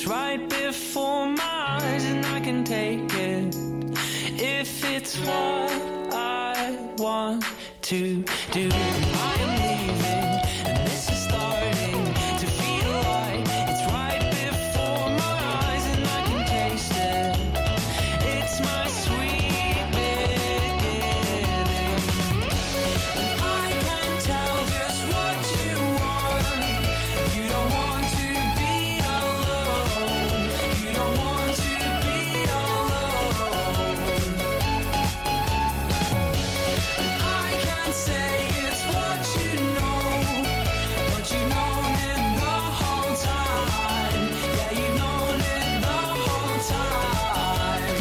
It's right before my eyes and I can take it. If it's what I want to do, I am leaving and this is starting to feel like it's right before my eyes and I can taste it. It's my sweet beginning. And I can tell just what you want. You don't want to be alone. You don't want to be alone. And I can say it's what you know, but you've known it the whole time. Yeah, you've known it the whole time.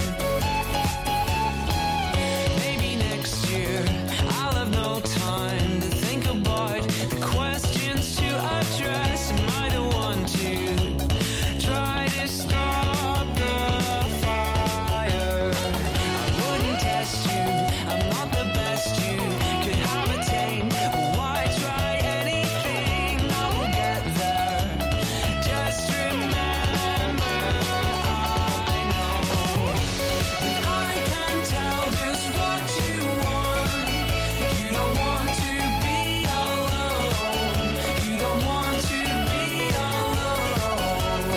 Maybe next year I'll have no time to think about the questions to address. Am I the one to try to stop the fire? I wouldn't test you, I'm not the best you could have attained. Why try anything? I will get there. Just remember, I know that I can tell just what you want. You don't want to be alone. You don't want to be alone.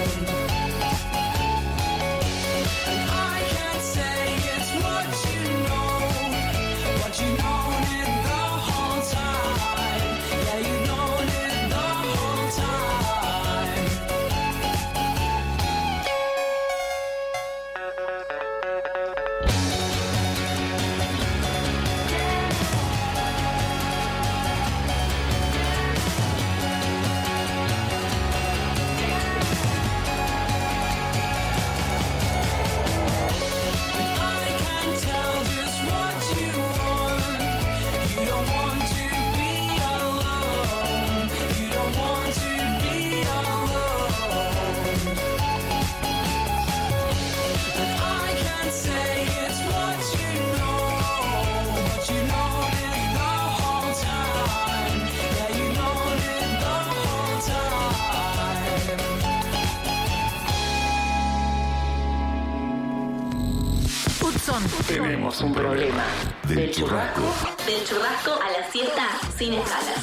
And I can say it's what you know, but you've known it the whole time. Yeah, you've known it the whole time. I can tell just what you want. You don't want to be alone. You don't want to be alone. And I can say it's what you know, but you've known it the whole time. Yeah, you've known it the whole time. Hudson. Tenemos un problema. Del churrasco. Del churrasco a la siesta sin escalas.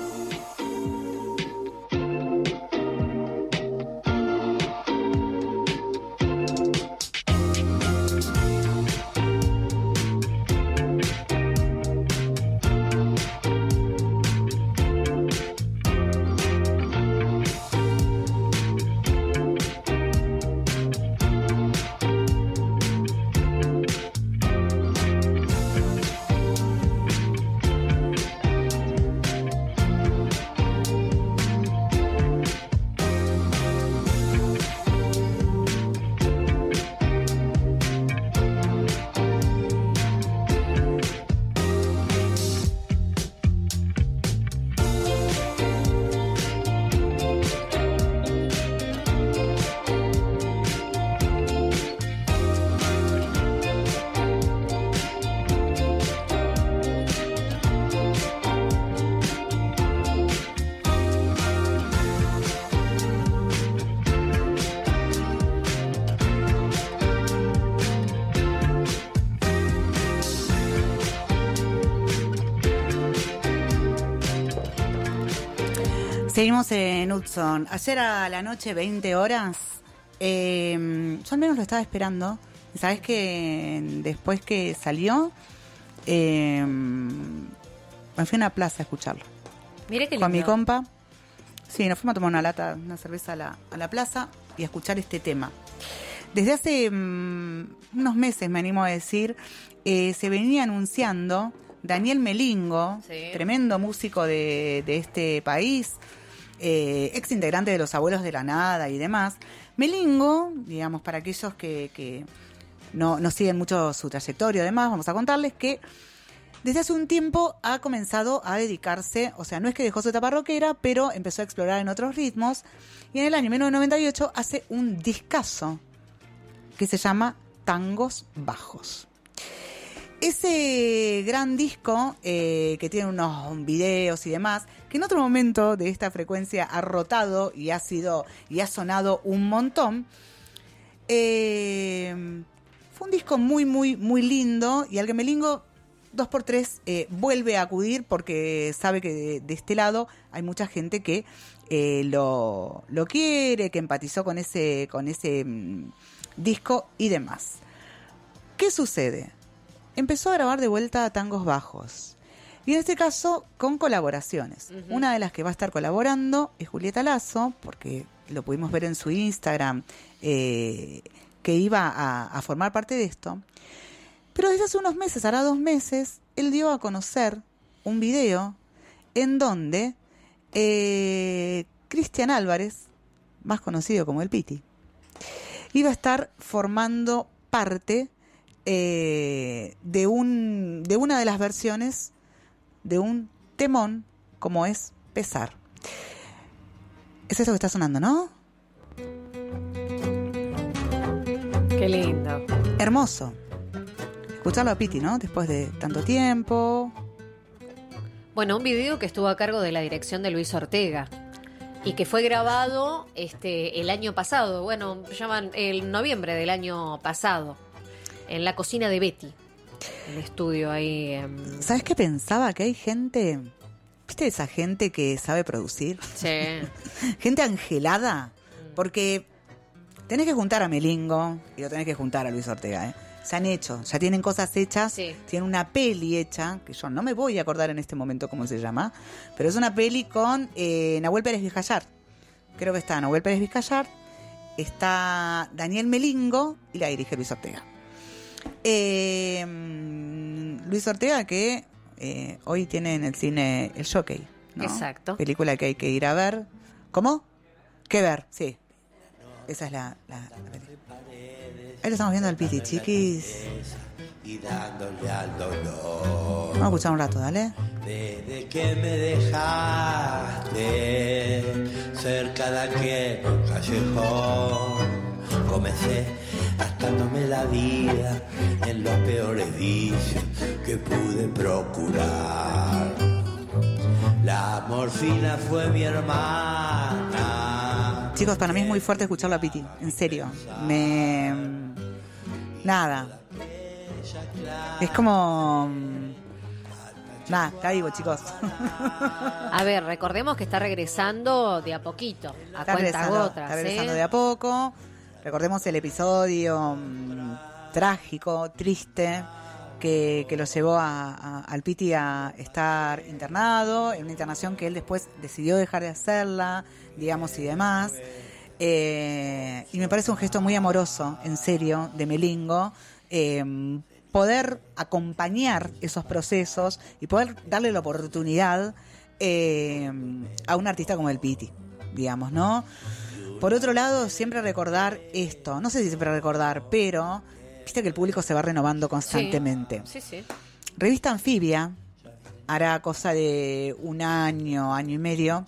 Seguimos en Hudson. Ayer a la noche, 20 horas, yo al menos lo estaba esperando. Y sabes que después que salió, me fui a una plaza a escucharlo. Mire qué lindo. Con mi compa. Sí, nos fuimos a tomar una cerveza a la plaza y a escuchar este tema. Desde hace unos meses, me animo a decir, se venía anunciando Daniel Melingo, Sí. tremendo músico de este país, ex integrante de Los Abuelos de la Nada y demás. Melingo, digamos, para aquellos que no siguen mucho su trayectoria, además, vamos a contarles que desde hace un tiempo ha comenzado a dedicarse, o sea, no es que dejó su etapa rockera, pero empezó a explorar en otros ritmos, y en el año 1998 hace un discazo que se llama Tangos Bajos. Ese gran disco que tiene unos videos y demás, que en otro momento de esta frecuencia ha rotado y ha sonado un montón, fue un disco muy, muy, muy lindo y al que Melingo 2x3 vuelve a acudir porque sabe que de este lado hay mucha gente que lo quiere, que empatizó con ese disco y demás. ¿Qué sucede? Empezó a grabar de vuelta tangos bajos. Y en este caso, con colaboraciones. Uh-huh. Una de las que va a estar colaborando es Julieta Lazo, porque lo pudimos ver en su Instagram, que iba a formar parte de esto. Pero desde hace unos meses, hará 2 meses, él dio a conocer un video en donde Cristian Álvarez, más conocido como el Piti, iba a estar formando parte de una de las versiones de un temón como es Pesar. Es eso que está sonando, ¿no? Qué lindo. Hermoso. Escucharlo a Piti, ¿no? Después de tanto tiempo. Bueno, un video que estuvo a cargo de la dirección de Luis Ortega y que fue grabado el año pasado, bueno, llaman el noviembre del año pasado, en la cocina de Betty, el estudio ahí. ¿Sabes qué pensaba? Que hay gente, ¿viste esa gente que sabe producir? Sí. Gente angelada, porque tenés que juntar a Melingo y lo tenés que juntar a Luis Ortega, ¿eh? Se han hecho, ya tienen cosas hechas, sí. Tienen una peli hecha, que yo no me voy a acordar en este momento cómo se llama, pero es una peli con Nahuel Pérez Vizcayart. Creo que está Nahuel Pérez Vizcayart, está Daniel Melingo y la dirige Luis Ortega. Luis Ortega que hoy tiene en el cine El Jockey, ¿no? Exacto. Película que hay que ir a ver. ¿Cómo? ¿Qué ver? Sí. Esa es la película. Ahí lo estamos viendo al Piti, chiquis. Y dándole al dolor. Vamos a escuchar un rato, dale. Desde que me dejaste cerca de aquel callejón, comencé gastándome la vida en los peores vicios que pude procurar. La morfina fue mi hermana. Chicos, para mí es muy fuerte escucharlo a Piti, en serio. Nada. Es como... Nada, está vivo, chicos. A ver, recordemos que está regresando de a poquito, a cuentagotas. Está regresando de a poco. Recordemos el episodio trágico, triste, que lo llevó al Piti a estar internado, en una internación que él después decidió dejar de hacerla, digamos, y demás. Y me parece un gesto muy amoroso, en serio, de Melingo, poder acompañar esos procesos y poder darle la oportunidad a un artista como el Piti, digamos, ¿no? Por otro lado, siempre recordar esto, no sé si siempre recordar, pero viste que el público se va renovando constantemente. Sí, sí, sí. Revista Anfibia hará cosa de un año y medio,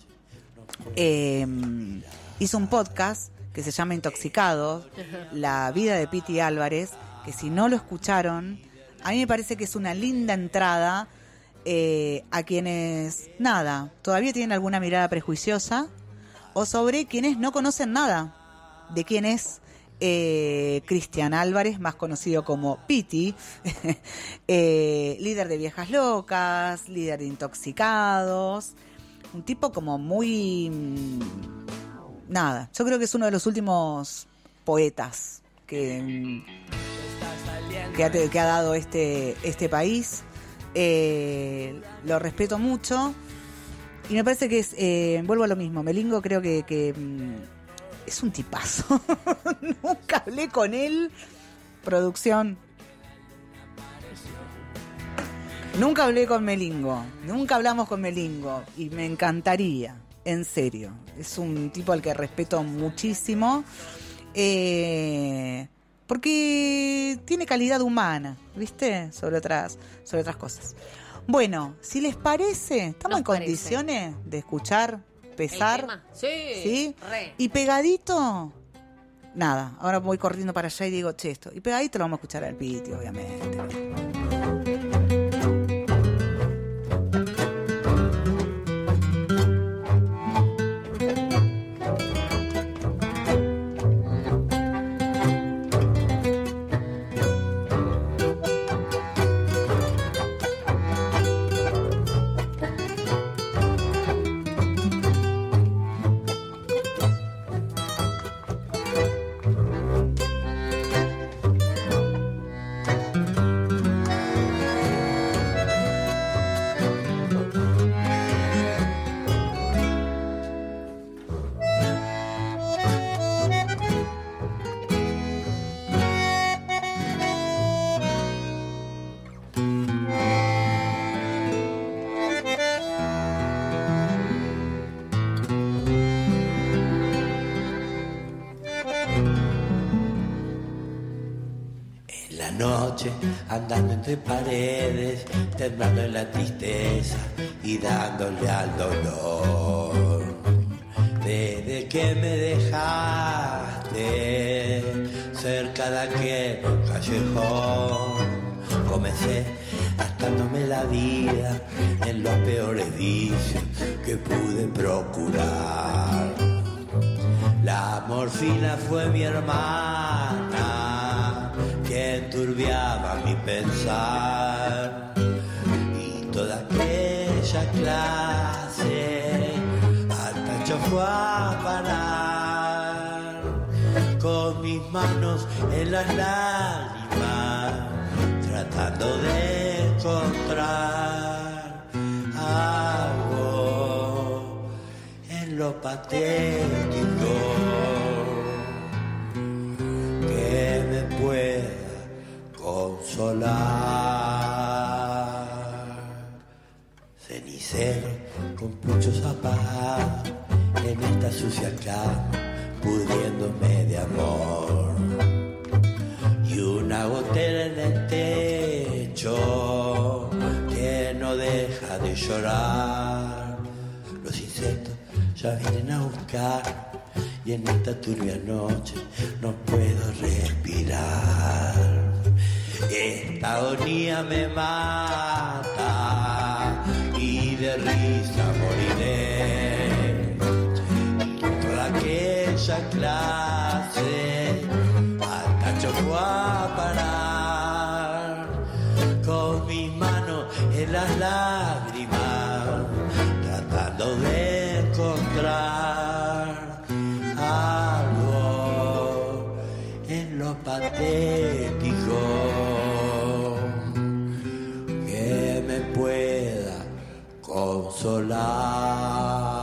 hizo un podcast que se llama Intoxicados, la vida de Piti Álvarez, que si no lo escucharon, a mí me parece que es una linda entrada a quienes, nada, todavía tienen alguna mirada prejuiciosa, o sobre quienes no conocen nada de quién es Cristian Álvarez, más conocido como Piti, líder de Viejas Locas, líder de Intoxicados, un tipo como muy... nada, yo creo que es uno de los últimos poetas que ha dado este país. Lo respeto mucho y me parece que es, vuelvo a lo mismo, Melingo creo que es un tipazo. Nunca hablé con él, producción. Nunca hablé con Melingo, nunca hablamos con Melingo y me encantaría, en serio. Es un tipo al que respeto muchísimo. Porque tiene calidad humana, ¿viste? Sobre otras cosas. Bueno, si les parece, ¿estamos en condiciones de escuchar Pesar? Sí, re. Y pegadito, nada, ahora voy corriendo para allá y digo, che, esto. Y pegadito lo vamos a escuchar al Piti, obviamente. noche andando entre paredes, temblando en la tristeza y dándole al dolor. Desde que me dejaste cerca de aquel callejón, comencé gastándome la vida en los peores vicios que pude procurar. La morfina fue mi hermana que enturbiaba mi pensar, y toda aquella clase al tacho fue a parar. Con mis manos en las lágrimas, tratando de encontrar algo en lo patético que me pueda consolar. Cenicero con puchos apagados en esta sucia cama, pudriéndome de amor. Y una gotera en el techo que no deja de llorar. Los insectos ya vienen a buscar, y en esta turbia noche no puedo respirar. Esta agonía me mata y de risa moriré. Y toda aquella clase al tacho fue a parar. Con mis manos en las lágrimas, tratando de encontrar algo en lo patético que me pueda consolar.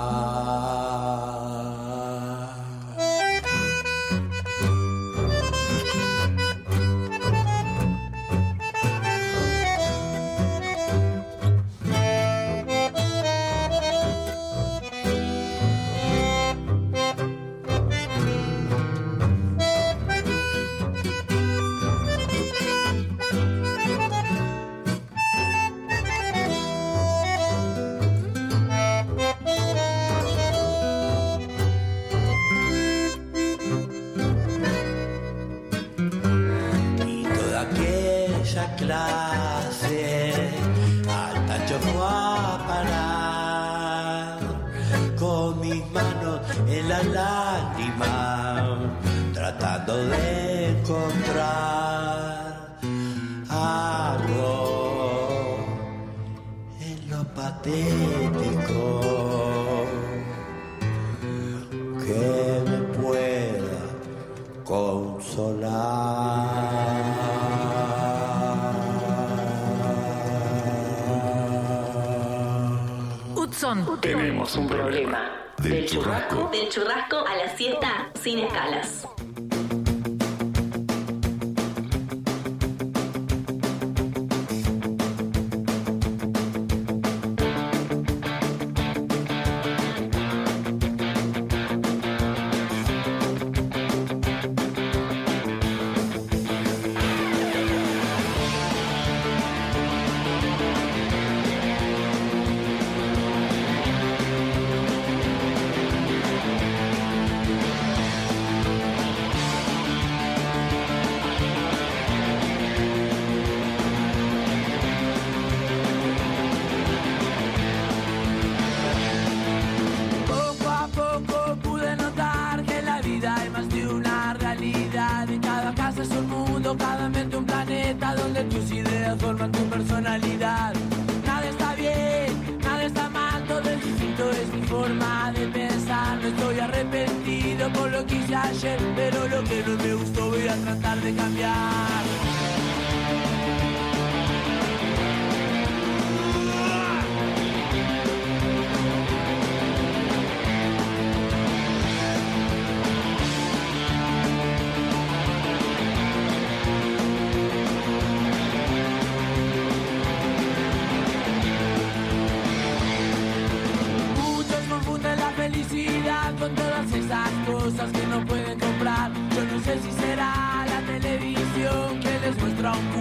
Clase al tacho fue a parar. Con mis manos en las lágrimas, tratando de encontrar algo en lo patético que me pueda consolar. Tenemos un problema. Del churrasco. Del churrasco a la siesta sin escalas. Cada mente un planeta donde tus ideas forman tu personalidad. Nada está bien, nada está mal, todo es distinto, es mi forma de pensar. No estoy arrepentido por lo que hice ayer, pero lo que no me gustó voy a tratar de cambiar. Con todas esas cosas que no pueden comprar. Yo no sé si será la televisión que les muestra un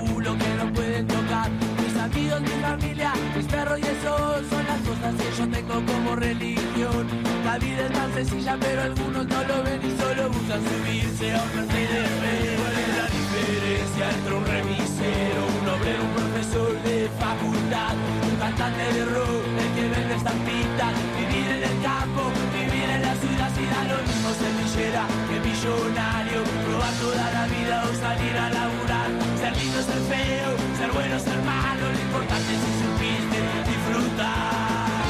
La vida es tan sencilla, pero algunos no lo ven y solo buscan subirse a un Mercedes-Benz. ¿Cuál es la diferencia entre un remisero, un obrero, un profesor de facultad, un cantante de rock, el que vende estampitas? Vivir en el campo, vivir en la ciudad, si da lo mismo ser millera que millonario, probar toda la vida o salir a laburar, ser lindo, ser feo, ser bueno, ser malo, lo importante es si supiste disfrutar.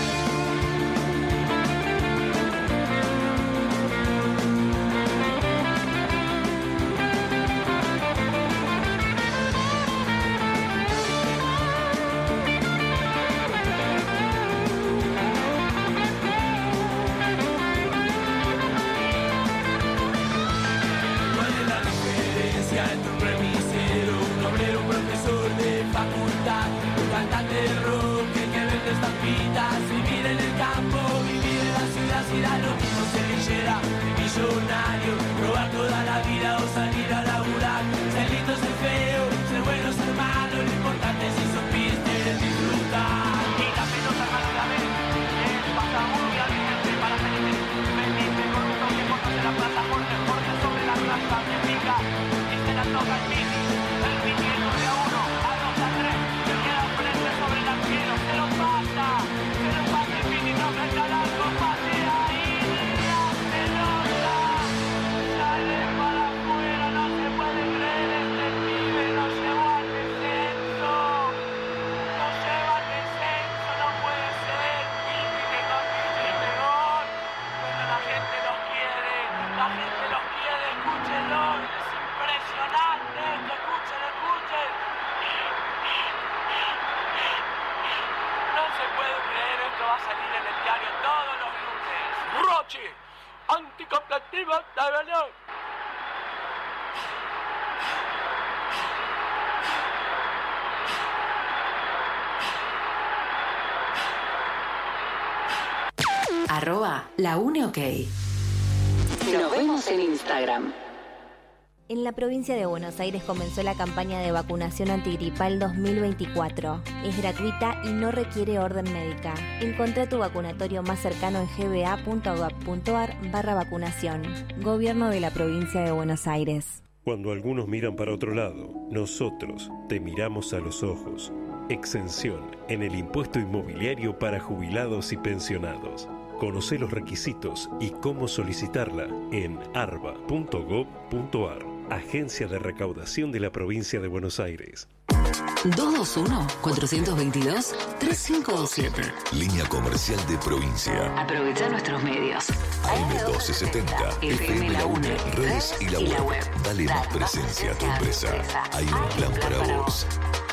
Vivir en el campo, vivir en la ciudad, si da lo mismo ser lillera, millonario, probar toda la vida o salir a laburar, ser lindo, ser feo, ser bueno, ser malo, lo importante es si supiste disfrutar. Y la pelota rápidamente, pasa muy adelante para salir, vendiste con un toque, cortas de la plaza, Jorge sobre la plaza, me pica, y se la toca el Mini, el Mini de 1 a 2 a 3, se queda frente sobre el arquero, se lo pasa. No me está largo, pase ahí, la pelota sale para afuera, no se puede creer, este pibe nos llevó al descenso, no puede ser, Pipi que consigue este gol, pero la gente los quiere, escúchenlo, es impresionante esto, escuchen. No se puede creer, esto va a salir en el diario todos los lunes. Roche, anticompletiva de Belén. @laUneOK. Nos vemos en Instagram. En la provincia de Buenos Aires comenzó la campaña de vacunación antigripal 2024. Es gratuita y no requiere orden médica. Encontrá tu vacunatorio más cercano en gba.gov.ar/vacunación. Gobierno de la provincia de Buenos Aires. Cuando algunos miran para otro lado, nosotros te miramos a los ojos. Exención en el impuesto inmobiliario para jubilados y pensionados. Conocé los requisitos y cómo solicitarla en arba.gov.ar. Agencia de Recaudación de la Provincia de Buenos Aires. 221-422-3527. Línea comercial de provincia. Aprovecha nuestros medios. AM1270, FM La UNE, redes y la web. Dale más presencia a tu empresa. Hay un plan para vos.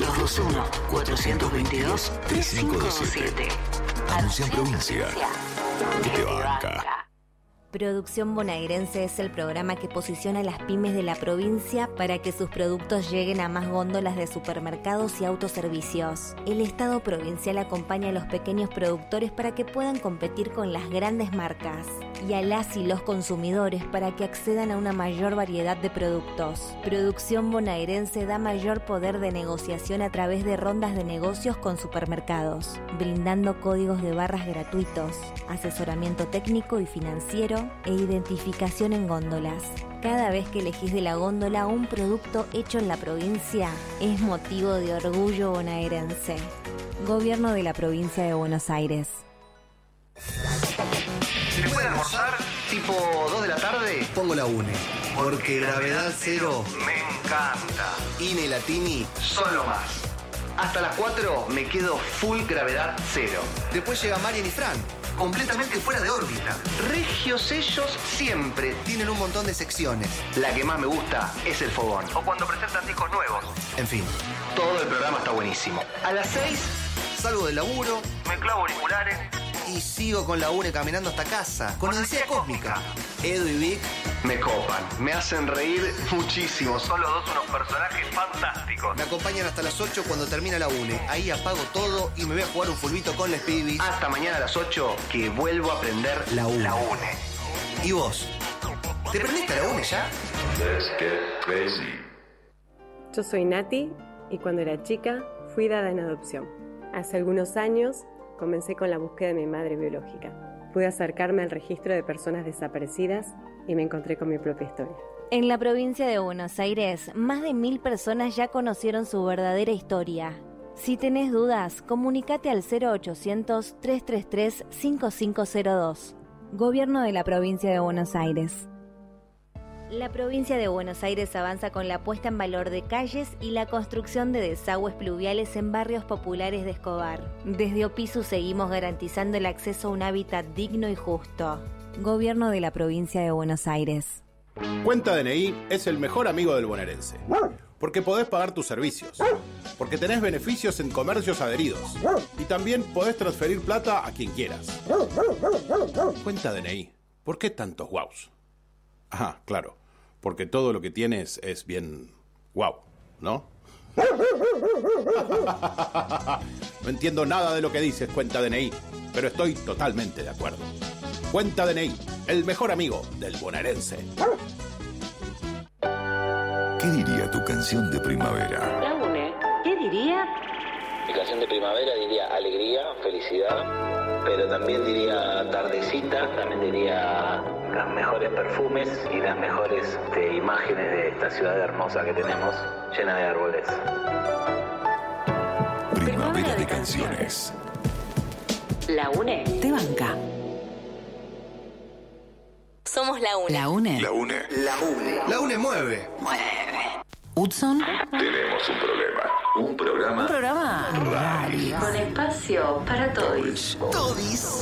221-422-3527. Anuncia en provincia. Que te banca. Producción Bonaerense es el programa que posiciona a las pymes de la provincia para que sus productos lleguen a más góndolas de supermercados y autoservicios. El Estado provincial acompaña a los pequeños productores para que puedan competir con las grandes marcas y a las y los consumidores para que accedan a una mayor variedad de productos. Producción Bonaerense da mayor poder de negociación a través de rondas de negocios con supermercados, brindando códigos de barras gratuitos, asesoramiento técnico y financiero e identificación en góndolas. Cada vez que elegís de la góndola un producto hecho en la provincia, es motivo de orgullo bonaerense. Gobierno de la provincia de Buenos Aires. ¿Se puede almorzar tipo 2 de la tarde? Pongo la UNE, porque Gravedad Cero me encanta. Ine Latini, solo más. Hasta las 4 me quedo full Gravedad Cero. Después llega Marian y Fran, completamente fuera de órbita. Regios ellos siempre. Tienen un montón de secciones. La que más me gusta es el fogón. O cuando presentan discos nuevos. En fin, todo el programa está buenísimo. A las 6 salgo del laburo, me clavo auriculares y sigo con la UNE caminando hasta casa. Con Odisea Cósmica. Edu y Vic me copan, me hacen reír muchísimo. Son los dos unos personajes fantásticos. Me acompañan hasta las 8 cuando termina la UNE. Ahí apago todo y me voy a jugar un fulbito con les pibis. Hasta mañana a las 8 que vuelvo a aprender la UNE. ¿Y vos? ¿Te prendiste a la UNE ya? Let's get crazy. Yo soy Nati y cuando era chica fui dada en adopción. Hace algunos años comencé con la búsqueda de mi madre biológica. Pude acercarme al registro de personas desaparecidas y me encontré con mi propia historia. En la provincia de Buenos Aires, más de 1000 personas ya conocieron su verdadera historia. Si tenés dudas, comunícate al 0800-333-5502. Gobierno de la provincia de Buenos Aires. La provincia de Buenos Aires avanza con la puesta en valor de calles y la construcción de desagües pluviales en barrios populares de Escobar. Desde Opisu seguimos garantizando el acceso a un hábitat digno y justo. Gobierno de la provincia de Buenos Aires. Cuenta DNI es el mejor amigo del bonaerense, porque podés pagar tus servicios, porque tenés beneficios en comercios adheridos y también podés transferir plata a quien quieras. Cuenta DNI, ¿por qué tantos guaus? Ajá, claro, porque todo lo que tienes es bien guau, ¿no? No entiendo nada de lo que dices, Cuenta DNI, pero estoy totalmente de acuerdo. Cuenta DNI, el mejor amigo del bonaerense. ¿Qué diría tu canción de primavera? La UNE, ¿qué diría? Mi canción de primavera diría alegría, felicidad, pero también diría tardecita, también diría los mejores perfumes y las mejores imágenes de esta ciudad hermosa que tenemos, llena de árboles. Primavera de canciones. La UNE Te banca. Somos la UNE. La UNE. La UNE. La UNE. La UNE mueve. Hudson. Tenemos un problema. Un programa. Un programa radio. con espacio para todos. Todis.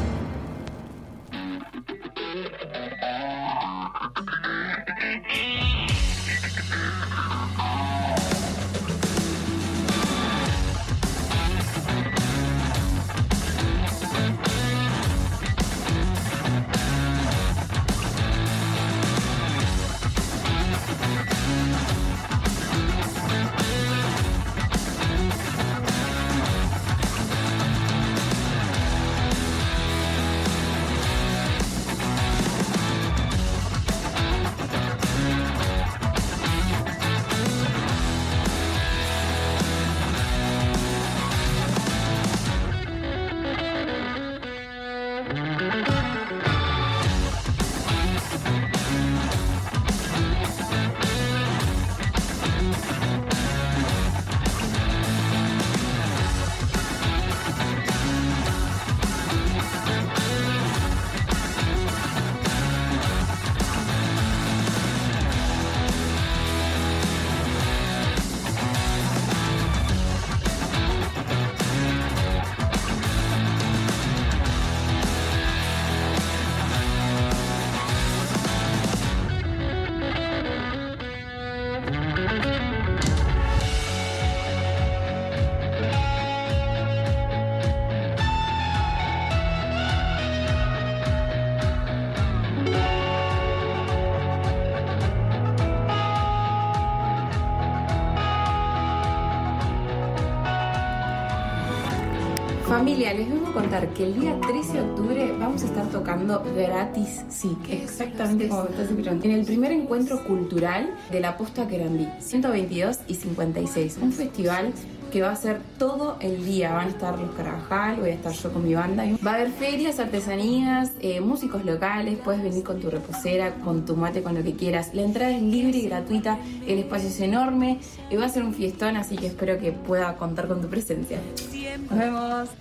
Familia, les vengo a contar que el día 13 de octubre vamos a estar tocando gratis, sí, exactamente como me estás escuchando, en el primer encuentro cultural de la Posta Querandí, 122 y 56, un festival que va a ser todo el día. Van a estar los Carvajal, voy a estar yo con mi banda. Va a haber ferias, artesanías, músicos locales, puedes venir con tu reposera, con tu mate, con lo que quieras. La entrada es libre y gratuita, el espacio es enorme y va a ser un fiestón, así que espero que pueda contar con tu presencia. Nos vemos.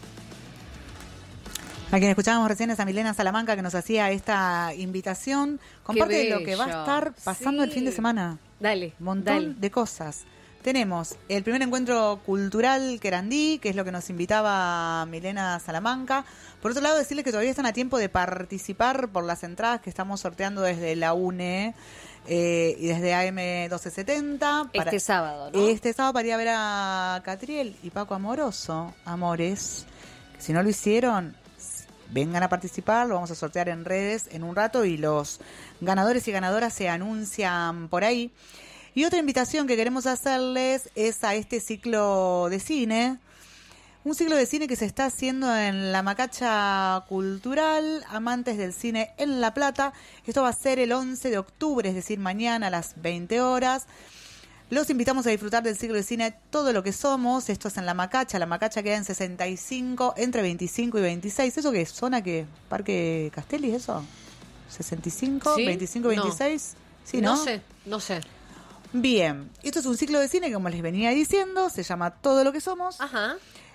A quien escuchábamos recién es a Milena Salamanca, que nos hacía esta invitación con parte de lo que va a estar pasando el fin de semana. Dale. Un montón de cosas. Tenemos el primer encuentro cultural Querandí, que es lo que nos invitaba Milena Salamanca. Por otro lado, decirles que todavía están a tiempo de participar por las entradas que estamos sorteando desde la UNE y desde AM 1270. Este sábado, ¿no? Este sábado para ir a ver a Catriel y Paco Amoroso, amores. Que si no lo hicieron, vengan a participar, lo vamos a sortear en redes en un rato y los ganadores y ganadoras se anuncian por ahí. Y otra invitación que queremos hacerles es a este ciclo de cine, un ciclo de cine que se está haciendo en la Macacha Cultural, Amantes del Cine en La Plata. Esto va a ser el 11 de octubre, es decir, mañana a las 20 horas. Los invitamos a disfrutar del ciclo de cine Todo lo que somos. Esto es en La Macacha. La Macacha queda en 65, entre 25 y 26. ¿Eso qué es? ¿Zona qué? ¿Parque Castelli, eso? ¿65, ¿Sí? 25, 26? Sí, ¿no? No sé. Bien. Esto es un ciclo de cine que, como les venía diciendo, se llama Todo lo que somos. Ajá.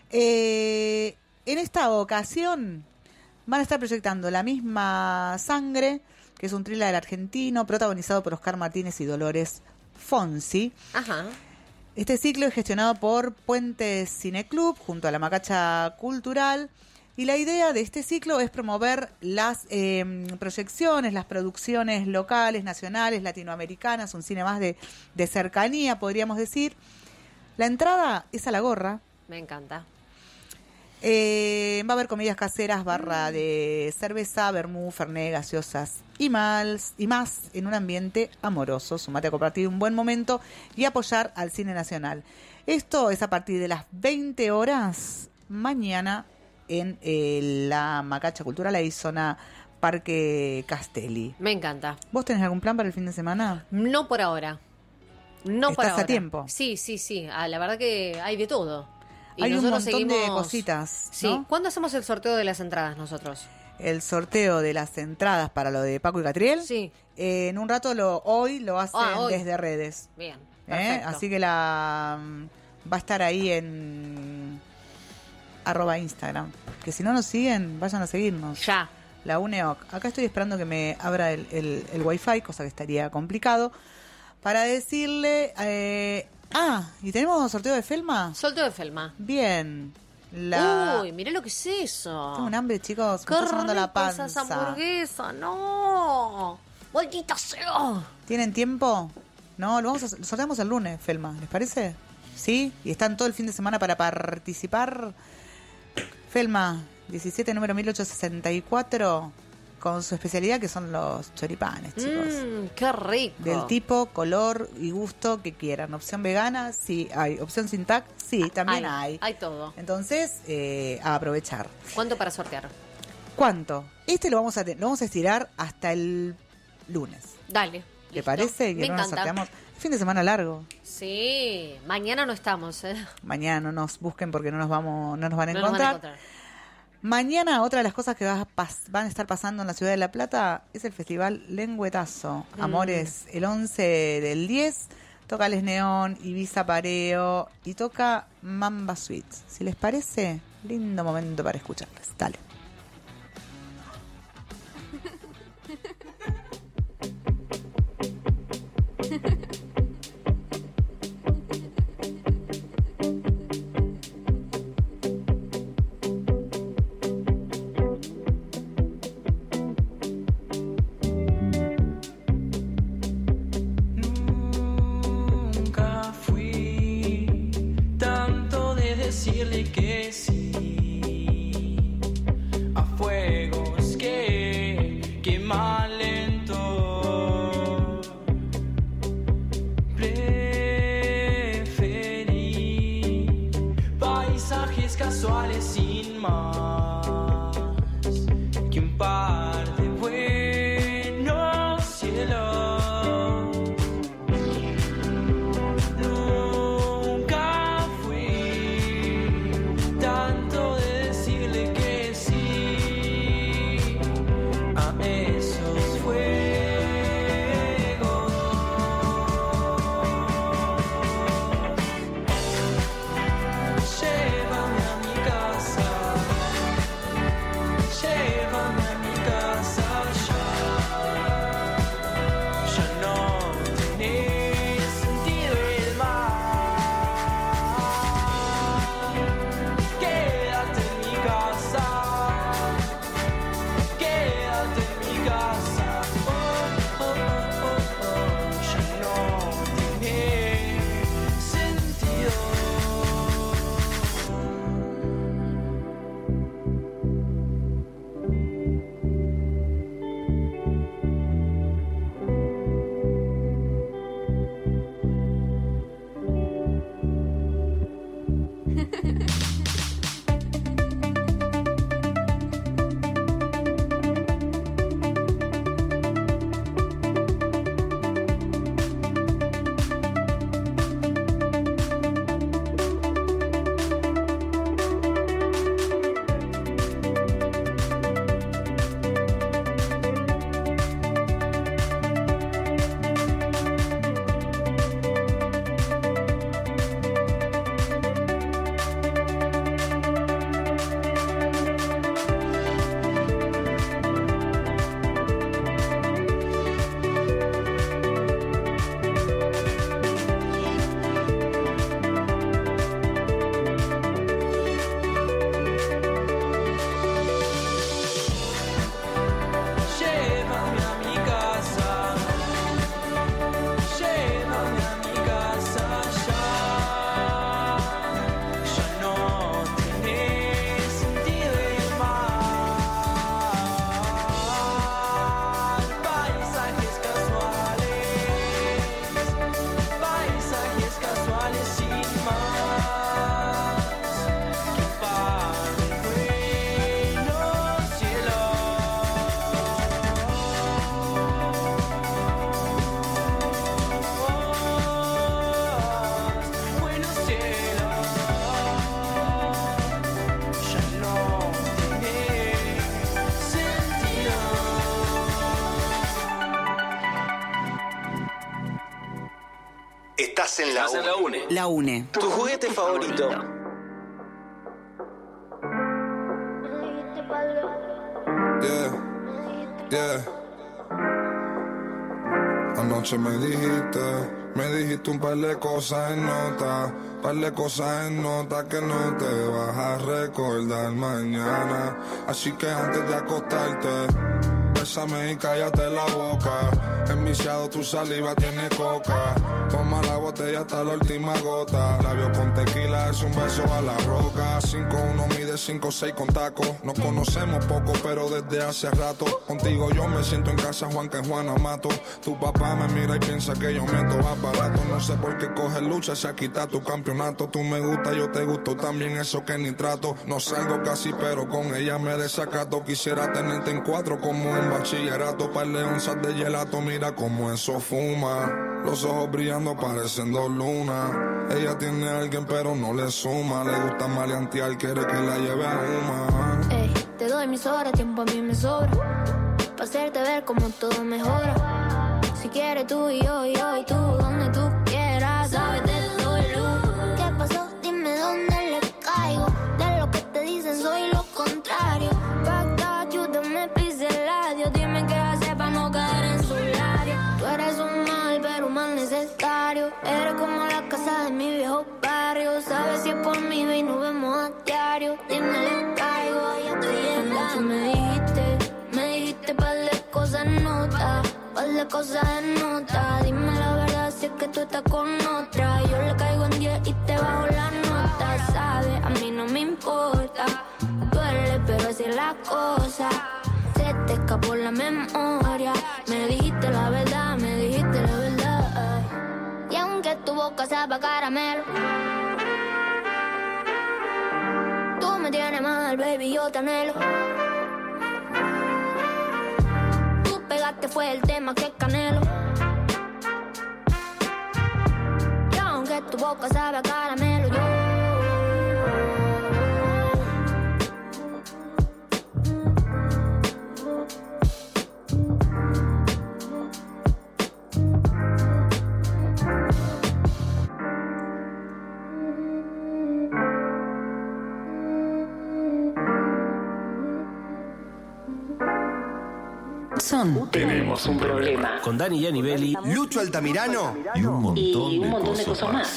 En esta ocasión van a estar proyectando La misma sangre, que es un thriller argentino protagonizado por Oscar Martínez y Dolores Fonsi. Ajá. Este ciclo es gestionado por Puentes Cine Club junto a la Macacha Cultural, y la idea de este ciclo es promover las proyecciones, las producciones locales, nacionales, latinoamericanas, un cine más de cercanía, podríamos decir. La entrada es a la gorra. Me encanta. Va a haber comidas caseras, barra de cerveza, vermú, fernet, gaseosas y más en un ambiente amoroso. Sumate a compartir un buen momento y apoyar al cine nacional. Esto es a partir de las 20 horas mañana en la Macacha Cultural, ahí zona Parque Castelli. Me encanta. ¿Vos tenés algún plan para el fin de semana? No por ahora. No por ahora. ¿Estás a tiempo? Sí. La verdad que hay de todo. Y hay un nosotros montón de cositas, Sí. ¿no? ¿Cuándo hacemos el sorteo de las entradas nosotros? El sorteo de las entradas para lo de Paco y Catriel. Sí. En un rato hoy lo hacen hoy. desde redes. Bien, perfecto. Así que va a estar ahí en @Instagram. Que si no nos siguen, vayan a seguirnos. Ya. La UNEOC. Acá estoy esperando que me abra el Wi-Fi, cosa que estaría complicado. Para decirle... ¿y tenemos sorteo de Felma? Sorteo de Felma. Bien. Uy, mirá lo que es eso. Tengo un hambre, chicos. Me Qué está sonando la rica panza. esa hamburguesa, no. ¡Maldita sea! ¿Tienen tiempo? No, lo sorteamos el lunes, Felma. ¿Les parece? ¿Sí? Y están todo el fin de semana para participar. Felma, 17, número 1864, con su especialidad que son los choripanes, chicos. ¡Qué rico! Del tipo, color y gusto que quieran. Opción vegana, sí hay. Opción sin TAC, sí, también hay. Hay todo. Entonces, a aprovechar. ¿Cuánto para sortear? ¿Cuánto? Lo vamos a estirar hasta el lunes. Dale. ¿Te parece? Que Me no nos encanta. sorteamos. Fin de semana largo. Sí, mañana no estamos, Mañana no nos busquen porque no nos van a No nos van a encontrar. encontrar. Mañana otra de las cosas que van a estar pasando en la ciudad de La Plata es el festival Lengüetazo. Amores, el 11 del 10 toca Les Neón, Ibiza Pareo y toca Mamba Suites. Si les parece, lindo momento para escucharles. Dale. Nunca fui tanto de decirle que sí a fuegos que queman lento. Preferí paisajes casuales sin más que un par de buenos cielos. Nunca fui Estás en la UNE. La UNE. Tu juguete favorito. Yeah. Anoche me dijiste un par de cosas en nota, que no te vas a recordar mañana. Así que antes de acostarte, bésame y cállate la boca. Enviciado tu saliva tiene coca. Toma la botella hasta la última gota. Labios con tequila es un beso a la roca. 5'1" mide 5'6" con tacos. Nos conocemos poco pero desde hace rato. Contigo yo me siento en casa, Juan que Juana mato. Tu papá me mira y piensa que yo meto aparato. No sé por qué coges lucha, se ha quitado tu campeonato. Tú me gusta, yo te gusto también, eso que ni trato. No salgo casi pero con ella me desacato. Quisiera tenerte en 4 como en bachillerato. Par de onzas de gelato, mira como eso fuma. Los ojos brillando parecen 2 lunas. Ella tiene a alguien pero no le suma. Le gusta maleantear, quiere que la lleve a Uma. Ey, te doy mis horas, tiempo a mí me sobra. Pa' hacerte ver como todo mejora. Si quieres tú y yo y tú, donde tú quieras. Sabes de todo el luz. ¿Qué pasó? Dime dónde le caigo. De lo que te dicen soy lo contrario. Me pise el ladio, dime qué hacer para no caer en su labio. Tú eres un mal, pero un mal necesario. Eres como la casa de mi viejo barrio. Sabes si es por mí, ve y nos vemos a diario. Dime, le caigo, ya estoy en la. Me dijiste par de cosas en nota, par de cosas en nota. Dime la verdad si es que tú estás con otra. Yo le caigo en 10 y te bajo la nota. Sabes, a mí no me importa. Duele, pero así es la cosa. Se te escapó la memoria. Me dijiste la verdad, me dijiste la verdad. Y aunque tu boca sabe a caramelo, tú me tienes mal, baby, yo te anhelo. Tú pegaste fue el tema que canelo. Y aunque tu boca sabe a caramelo, yo Tenemos un problema. Con Dani Gianibelli, Lucho Altamirano y un montón de cosas más.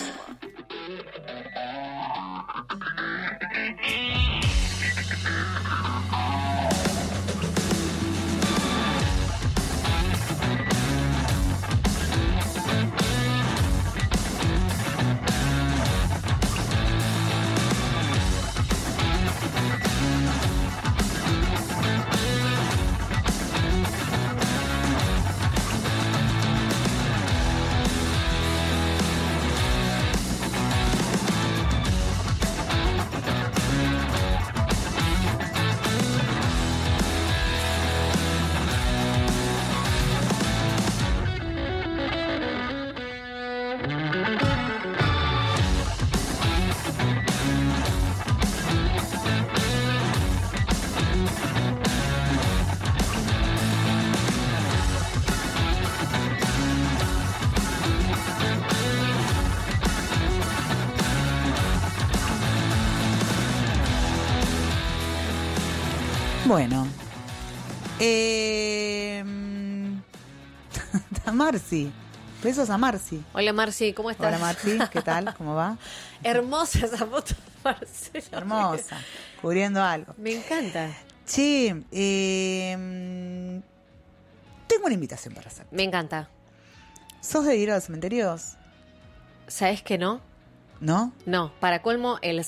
Bueno. A Marci. Besos a Marci. Hola Marci, ¿cómo estás? Hola Marci, ¿qué tal? ¿Cómo va? Hermosa esa foto de Marcela. Hermosa, cubriendo algo. Me encanta. Sí, tengo una invitación para hacer. Me encanta. ¿Sos de ir a los cementerios? ¿Sabes que no? ¿No? No, para colmo, el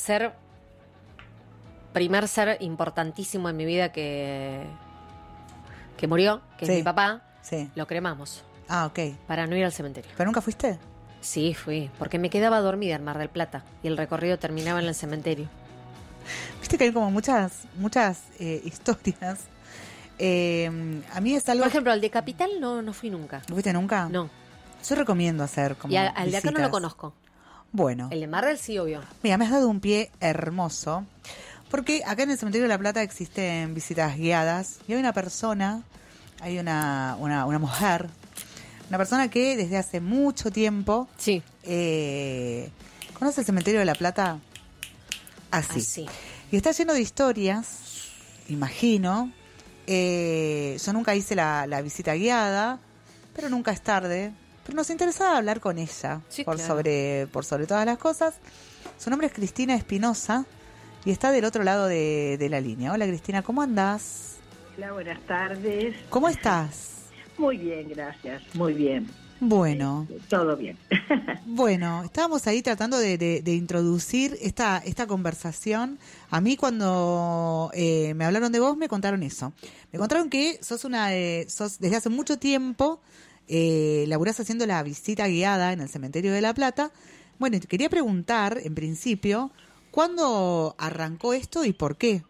primer ser importantísimo en mi vida que murió, que es mi papá, lo cremamos. Ah, ok. Para no ir al cementerio. ¿Pero nunca fuiste? Sí, fui, porque me quedaba dormida en Mar del Plata y el recorrido terminaba en el cementerio. Viste que hay como muchas historias. A mí es algo... Por ejemplo, al de Capital no fui nunca. ¿No fuiste nunca? No. Yo recomiendo hacer como y al de acá no visitas. lo conozco. Bueno. El de Mar del sí, obvio. Mira, me has dado un pie hermoso. Porque acá en el Cementerio de La Plata existen visitas guiadas. Y hay una persona, hay una mujer Una persona que desde hace mucho tiempo ¿conoce el Cementerio de la Plata? Así. Y está lleno de historias, imagino. Yo nunca hice la visita guiada, pero nunca es tarde. Pero nos interesaba hablar con ella por sobre todas las cosas. Su nombre es Cristina Espinosa y está del otro lado de la línea. Hola Cristina, ¿cómo andás? Hola, buenas tardes. ¿Cómo estás? Muy bien, gracias, muy bien. Bueno. Todo bien. Bueno, estábamos ahí tratando de introducir esta conversación. A mí cuando me hablaron de vos me contaron eso. Me contaron que sos desde hace mucho tiempo laburás haciendo la visita guiada en el Cementerio de la Plata. Bueno, te quería preguntar, en principio, ¿cuándo arrancó esto y por qué?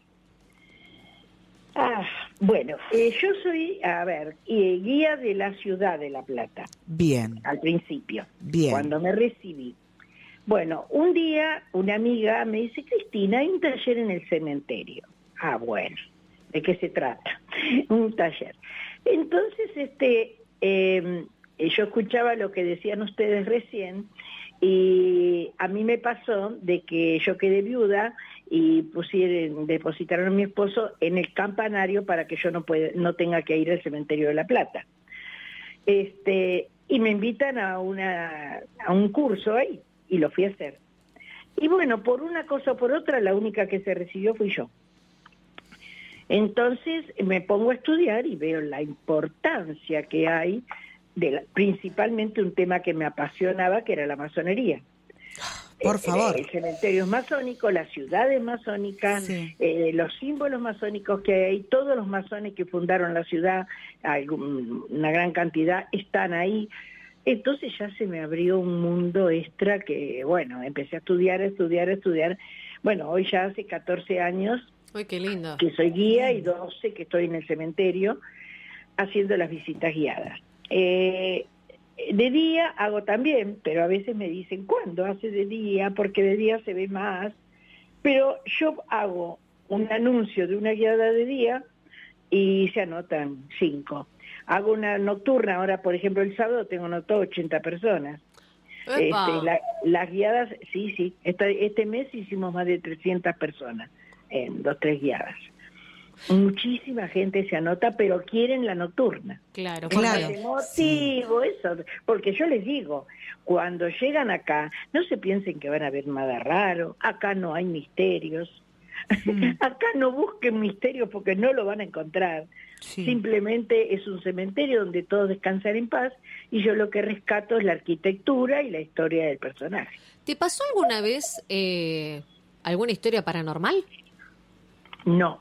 Bueno, yo soy, guía de la ciudad de La Plata. Bien. Al principio. Bien. Cuando me recibí. Bueno, un día una amiga me dice, Cristina, hay un taller en el cementerio. Bueno, ¿de qué se trata? Un taller. Entonces, yo escuchaba lo que decían ustedes recién y a mí me pasó de que yo quedé viuda y depositaron a mi esposo en el campanario para que yo no tenga que ir al Cementerio de La Plata. Y me invitan a un curso ahí y lo fui a hacer. Y bueno, por una cosa o por otra, la única que se recibió fui yo. Entonces me pongo a estudiar y veo la importancia que hay principalmente un tema que me apasionaba, que era la masonería. Por favor. El cementerio es masónico, las ciudades masónicas, los símbolos masónicos que hay, todos los masones que fundaron la ciudad, una gran cantidad, están ahí. Entonces ya se me abrió un mundo extra que, bueno, empecé a estudiar. Bueno, hoy ya hace 14 años ¡Uy, qué lindo! Que soy guía y 12 que estoy en el cementerio haciendo las visitas guiadas. De día hago también, pero a veces me dicen, ¿cuándo haces de día? Porque de día se ve más. Pero yo hago un anuncio de una guiada de día y se anotan 5. Hago una nocturna, ahora por ejemplo el sábado tengo anotado 80 personas. Las guiadas, sí, este mes hicimos más de 300 personas en 2-3 guiadas. Muchísima gente se anota, pero quieren la nocturna. Claro. Ese motivo, eso, porque yo les digo, cuando llegan acá, no se piensen que van a ver nada raro, acá no hay misterios, acá no busquen misterios porque no lo van a encontrar. Simplemente es un cementerio donde todos descansan en paz y yo lo que rescato es la arquitectura y la historia del personaje. ¿Te pasó alguna vez alguna historia paranormal? No,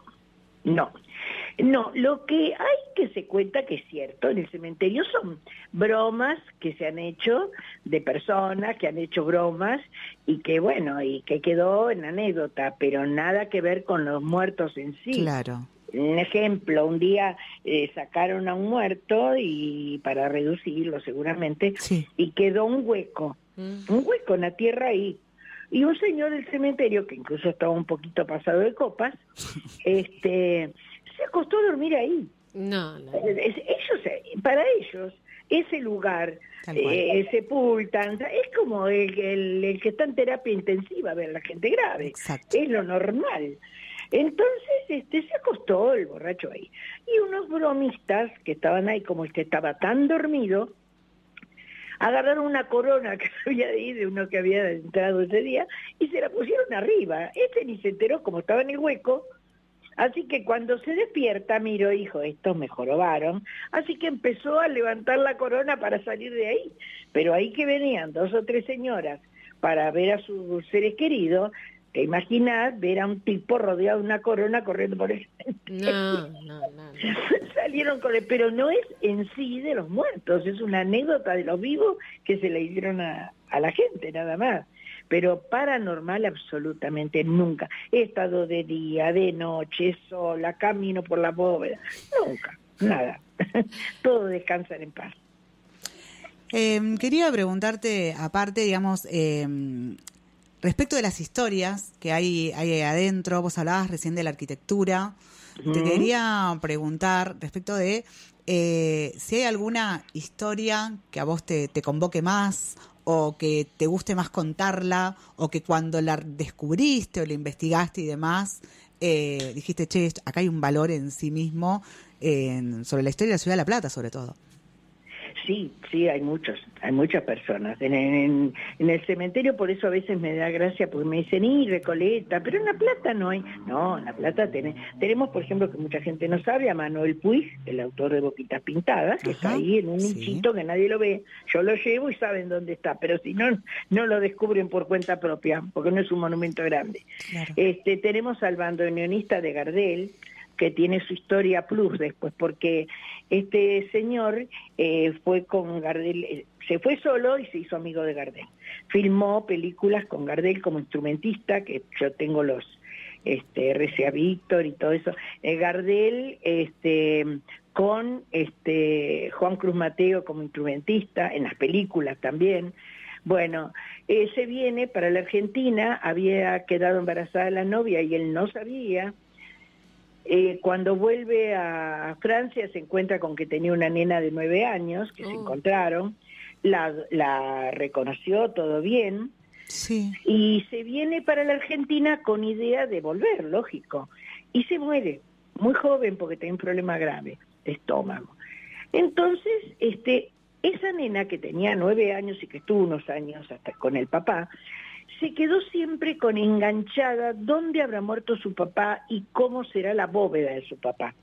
lo que hay que se cuenta que es cierto en el cementerio son bromas que se han hecho de personas que han hecho bromas y que bueno, y que quedó en anécdota, pero nada que ver con los muertos en sí. Claro. Un ejemplo, un día sacaron a un muerto y para reducirlo seguramente, y quedó un hueco en la tierra ahí. Y un señor del cementerio, que incluso estaba un poquito pasado de copas, se acostó a dormir ahí. No. Para ellos, ese lugar, sepultan, es como el que está en terapia intensiva, ver a la gente grave. Exacto. Es lo normal. Entonces se acostó el borracho ahí. Y unos bromistas que estaban ahí, como estaba tan dormido, agarraron una corona que había de ahí, de uno que había entrado ese día, y se la pusieron arriba. Ni se enteró como estaba en el hueco, así que cuando se despierta, miró y dijo, estos me jorobaron, así que empezó a levantar la corona para salir de ahí. Pero ahí que venían 2 o 3 señoras para ver a sus seres queridos, te imaginás ver a un tipo rodeado de una corona corriendo por el cementerio. No. Salieron con él, pero no es en sí de los muertos, es una anécdota de los vivos que se le hicieron a la gente, nada más. Pero paranormal absolutamente nunca. He estado de día, de noche, sola, camino por la bóveda. Nunca, nada. Todos descansan en paz. Quería preguntarte, aparte, digamos, respecto de las historias que hay adentro, vos hablabas recién de la arquitectura, te quería preguntar respecto de si hay alguna historia que a vos te convoque más, o que te guste más contarla, o que cuando la descubriste o la investigaste y demás, dijiste, che, acá hay un valor en sí mismo sobre la historia de la Ciudad de La Plata, sobre todo. Sí, hay muchas personas. En el cementerio, por eso a veces me da gracia, porque me dicen, Recoleta, pero en La Plata no hay. No, en La Plata tenemos, por ejemplo, que mucha gente no sabe, a Manuel Puig, el autor de Boquitas Pintadas, que está ahí en un nichito que nadie lo ve. Yo lo llevo y saben dónde está, pero si no, no lo descubren por cuenta propia, porque no es un monumento grande. Claro. Tenemos al bandoneonista de Gardel, que tiene su historia plus después, porque este señor fue con Gardel, se fue solo y se hizo amigo de Gardel. Filmó películas con Gardel como instrumentista, que yo tengo los RCA Víctor y todo eso. Gardel con Juan Cruz Mateo como instrumentista, en las películas también. Bueno, se viene para la Argentina, había quedado embarazada la novia y él no sabía. Cuando vuelve a Francia se encuentra con que tenía una nena de 9 años, que se encontraron, la reconoció todo bien, y se viene para la Argentina con idea de volver, lógico, y se muere, muy joven porque tenía un problema grave de estómago. Entonces, esa nena que tenía 9 años y que estuvo unos años hasta con el papá, se quedó siempre con enganchada dónde habrá muerto su papá y cómo será la bóveda de su papá.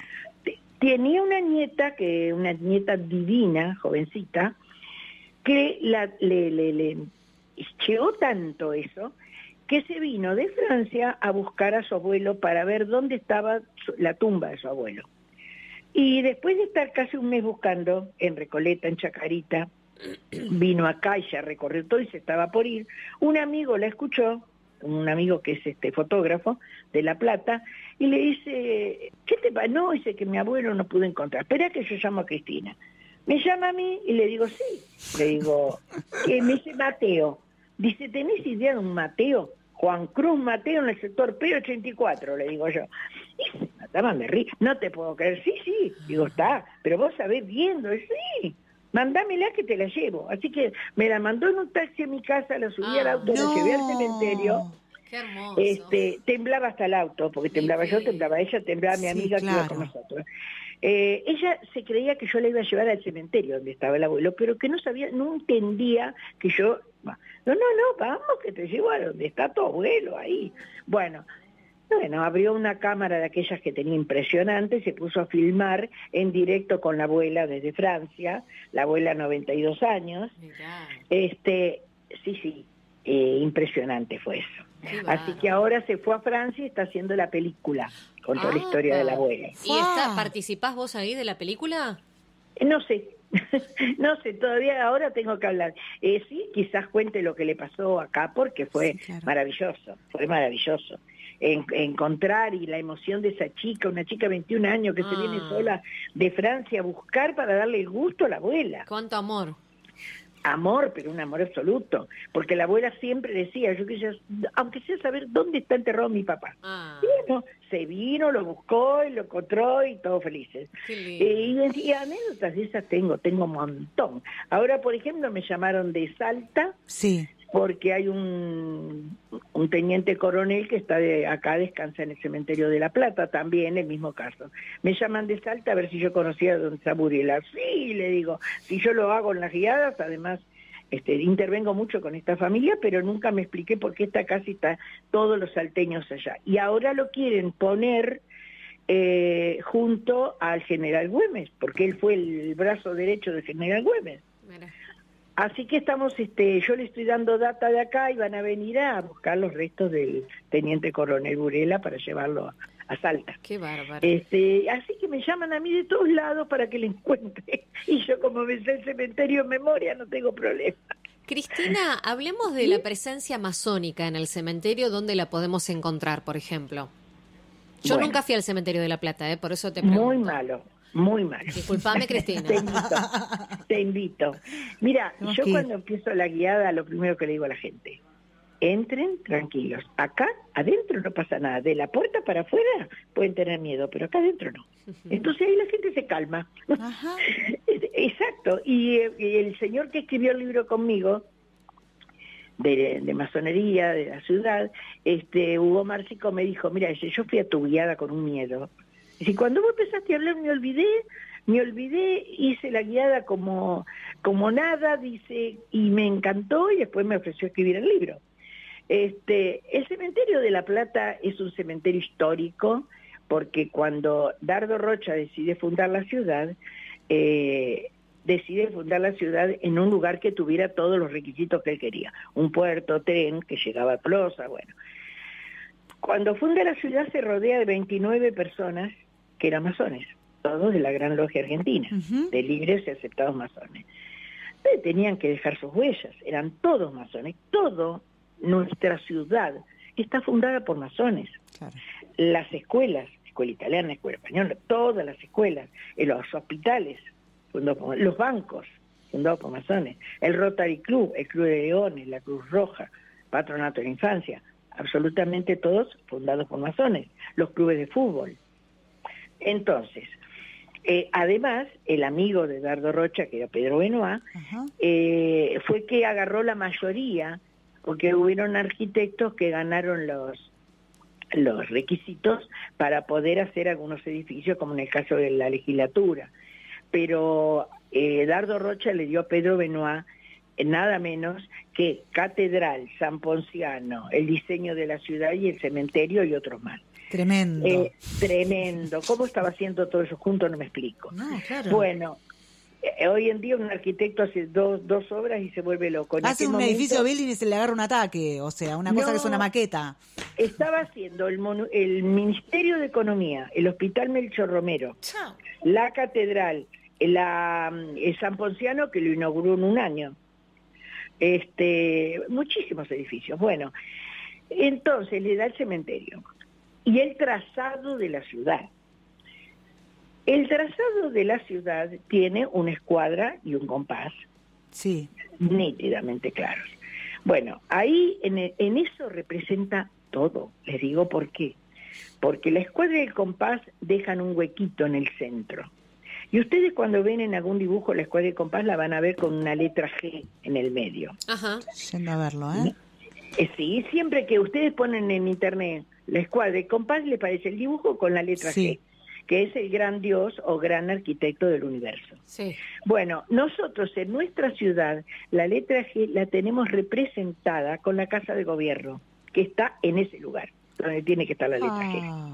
Tenía una nieta divina, jovencita, que le llegó tanto eso, que se vino de Francia a buscar a su abuelo para ver dónde estaba la tumba de su abuelo. Y después de estar casi un mes buscando en Recoleta, en Chacarita, vino acá y ya recorrió todo y se estaba por ir. Un amigo la escuchó, un amigo que es fotógrafo de La Plata, y le dice, ¿qué te pasa? No, dice que mi abuelo no pudo encontrar. Espera que yo llamo a Cristina. Me llama a mí y le digo, sí. Le digo, me dice Mateo. Dice, ¿tenés idea de un Mateo? Juan Cruz Mateo en el sector P84, le digo yo. Y se mataban de risa. No te puedo creer. Sí. Digo, está, pero vos sabés viendo. Sí. Mandámela que te la llevo. Así que me la mandó en un taxi a mi casa, la subí al auto, la llevé al cementerio. Qué hermoso. Temblaba hasta el auto, porque temblaba yo, temblaba ella, temblaba mi amiga que iba con nosotros. Ella se creía que yo la iba a llevar al cementerio donde estaba el abuelo, pero que no sabía, no entendía que yo... No, vamos, que te llevo a donde está tu abuelo, ahí. Bueno, abrió una cámara de aquellas que tenía impresionante, se puso a filmar en directo con la abuela desde Francia, la abuela 92 años. Impresionante fue eso. Así que ahora se fue a Francia y está haciendo la película con toda la historia de la abuela. ¿Y participás vos ahí de la película? No sé. No sé, todavía ahora tengo que hablar. Sí, quizás cuente lo que le pasó acá porque fue maravilloso, encontrar y la emoción de esa chica, una chica de 21 años que se viene sola de Francia a buscar para darle el gusto a la abuela. ¿Cuánto amor? Amor, pero un amor absoluto, porque la abuela siempre decía, yo quería, aunque sea saber dónde está enterrado mi papá. Y bueno, se vino, lo buscó y lo encontró y todos felices. Y anécdotas de esas tengo un montón. Ahora, por ejemplo, me llamaron de Salta, porque hay un teniente coronel que está acá, descansa en el cementerio de La Plata, también el mismo caso. Me llaman de Salta a ver si yo conocía a don Zaburiela. Sí, le digo, si yo lo hago en las guiadas, además intervengo mucho con esta familia, pero nunca me expliqué por qué está todos los salteños allá. Y ahora lo quieren poner junto al general Güemes, porque él fue el brazo derecho del general Güemes. Mira. Así que estamos, yo le estoy dando data de acá y van a venir a buscar los restos del teniente coronel Burela para llevarlo a Salta. Qué bárbaro. Así que me llaman a mí de todos lados para que le encuentre. Y yo, como me sé el cementerio en memoria, no tengo problema. Cristina, hablemos de la presencia masónica en el cementerio. ¿Dónde la podemos encontrar, por ejemplo? Yo nunca fui al cementerio de La Plata, por eso te pregunto. Muy malo. Muy mal. Disculpame, Cristina. Te invito. Mira, yo cuando empiezo la guiada, lo primero que le digo a la gente, entren tranquilos. Acá, adentro no pasa nada. De la puerta para afuera pueden tener miedo, pero acá adentro no. Entonces ahí la gente se calma. Exacto. Y el señor que escribió el libro conmigo, de masonería, de la ciudad, Hugo Márcico me dijo, mira, yo fui a tu guiada con un miedo. Y cuando vos empezaste a hablar me olvidé, hice la guiada como nada, dice, y me encantó y después me ofreció escribir el libro. El cementerio de La Plata es un cementerio histórico porque cuando Dardo Rocha decide fundar la ciudad en un lugar que tuviera todos los requisitos que él quería. Un puerto, tren, que llegaba a Plosa, bueno. Cuando funda la ciudad se rodea de 29 personas que eran masones, todos de la Gran Logia Argentina, de libres y aceptados masones. Tenían que dejar sus huellas, eran todos masones. Toda nuestra ciudad está fundada por masones. Claro. Las escuelas, escuela italiana, escuela española, todas las escuelas, los hospitales, los bancos, fundados por masones, el Rotary Club, el Club de Leones, la Cruz Roja, Patronato de la Infancia, absolutamente todos fundados por masones, los clubes de fútbol. Entonces, además, el amigo de Dardo Rocha, que era Pedro Benoit, fue que agarró la mayoría, porque hubieron arquitectos que ganaron los requisitos para poder hacer algunos edificios, como en el caso de la legislatura. Pero Dardo Rocha le dio a Pedro Benoit nada menos que Catedral, San Ponciano, el diseño de la ciudad y el cementerio y otros más. Tremendo. Tremendo. ¿Cómo estaba haciendo todo eso junto? No me explico. No, claro. Bueno, hoy en día un arquitecto hace dos obras y se vuelve loco. Hace un edificio building y se le agarra un ataque, o sea, una cosa que es una maqueta. Estaba haciendo el Ministerio de Economía, el Hospital Melchor Romero, la Catedral, el San Ponciano, que lo inauguró en un año. Muchísimos edificios. Bueno, entonces le da el cementerio y el trazado de la ciudad. El trazado de la ciudad tiene una escuadra y un compás. Sí. Nítidamente claros. Bueno, ahí en eso representa todo. Les digo por qué. Porque la escuadra y el compás dejan un huequito en el centro. Y ustedes cuando ven en algún dibujo la escuadra y el compás la van a ver con una letra G en el medio. Ajá. Yendo a verlo, ¿eh? Sí, siempre que ustedes ponen en internet la escuadra y el compás, les parece el dibujo con la letra G, que es el gran dios o gran arquitecto del universo. Sí. Bueno, nosotros en nuestra ciudad la letra G la tenemos representada con la Casa de Gobierno, que está en ese lugar, donde tiene que estar la letra G.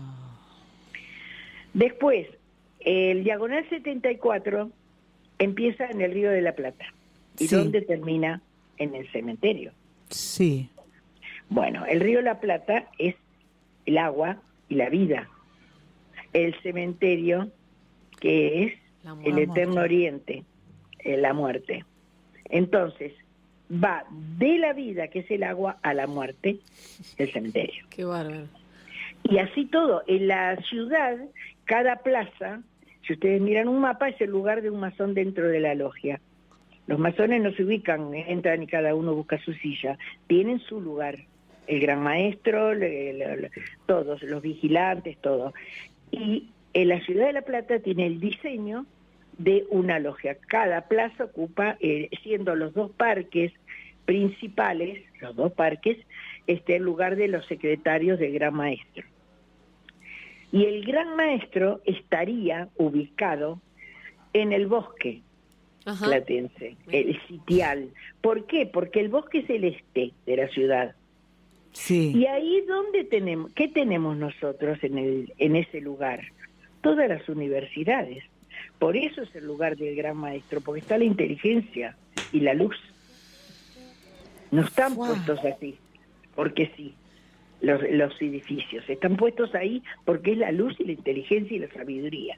Después, el Diagonal 74 empieza en el Río de la Plata. ¿Y dónde termina? En el cementerio. Sí. Bueno, el Río de la Plata es el agua y la vida. El cementerio, que es el Eterno Oriente, la muerte. Entonces, va de la vida, que es el agua, a la muerte, el cementerio. Qué bárbaro. Y así todo. En la ciudad, cada plaza, si ustedes miran un mapa, es el lugar de un masón dentro de la logia. Los masones no se ubican, entran y cada uno busca su silla. Tienen su lugar. El gran maestro, todos, los vigilantes, todo. Y en la ciudad de La Plata tiene el diseño de una logia. Cada plaza ocupa, siendo los dos parques principales, el lugar de los secretarios del gran maestro. Y el gran maestro estaría ubicado en el bosque platense, el sitial. ¿Por qué? Porque el bosque es el este de la ciudad. Sí. Y ahí donde tenemos, ¿qué tenemos nosotros en ese lugar? Todas las universidades. Por eso es el lugar del gran maestro, porque está la inteligencia y la luz. No están puestos así, porque sí. Los edificios están puestos ahí porque es la luz y la inteligencia y la sabiduría.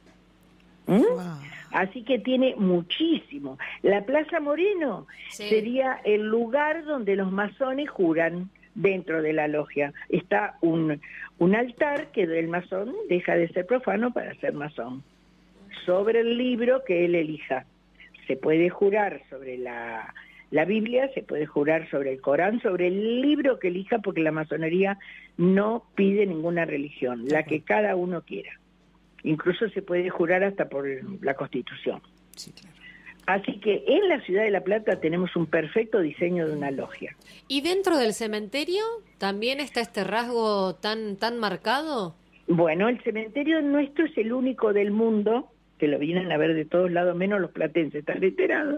Así que tiene muchísimo. La Plaza Moreno sería el lugar donde los masones juran dentro de la logia. Está un altar que el masón deja de ser profano para ser masón. Sobre el libro que él elija. Se puede jurar sobre la Biblia, se puede jurar sobre el Corán, sobre el libro que elija, porque la masonería no pide ninguna religión, la que cada uno quiera. Incluso se puede jurar hasta por la Constitución. Sí, claro. Así que en la ciudad de La Plata tenemos un perfecto diseño de una logia. ¿Y dentro del cementerio también está este rasgo tan marcado? Bueno, el cementerio nuestro es el único del mundo, que lo vienen a ver de todos lados, menos los platenses, están enterados,